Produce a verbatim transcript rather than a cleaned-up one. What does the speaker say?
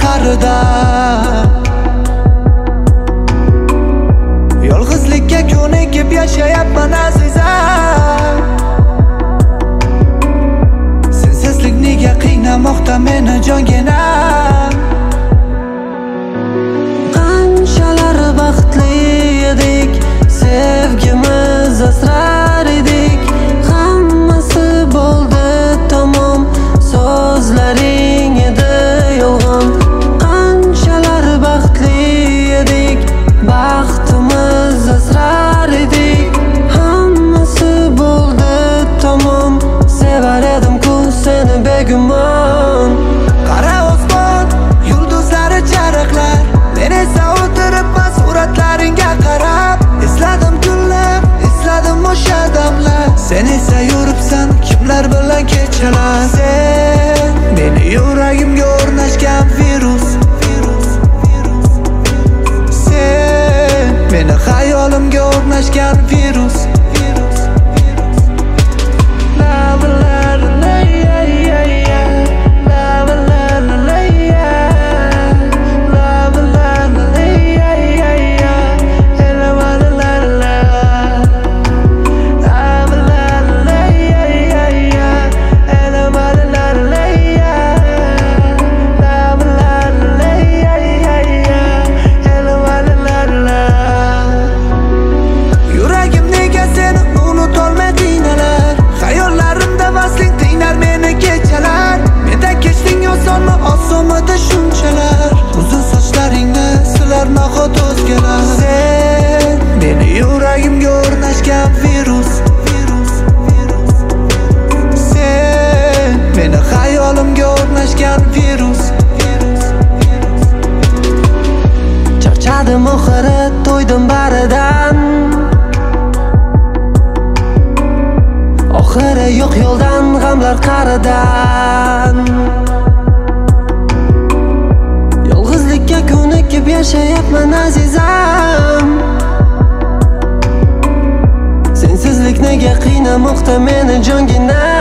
qahrida. Yolg'izlikka ko'nikib yashayapman azizam. Sensizlik nega qiynamoqda meni jonginam. Qanchalar baxtli edik, sevgimiz asrar edik. Hammasi bo'ldi tamom, so'zlaring edi yolg'on. Qanchalar baxtli edik, baxtimiz asrar edik. Hammasi bo'ldi tamom, sevar edim-ku seni begumon. Qara osmon, yulduzlari charaqlar, men esa o'tiribman suratlaringga qarab. Esladim kunlar, esladim o'sha damlar. Sen esa yuribsan kimlar bilan kechalar. Sen meni yuragimga o'rnashgan virus. Sen meni xayolimga o'rnashgan virus. Osomada shunchalar, uzun sochlaringni silar nahot o'zgalar. Sen meni yuragimga o'rnashgan virus. Sen meni xayolimga o'rnashgan virus. Charchadim oxiri, to'ydim baridan. Oxiri yo'q yo'ldan, g'amlar qaridan. Ko'nikib yashayapman azizam. Sensizlik nega qiynamoqda meni jonginam.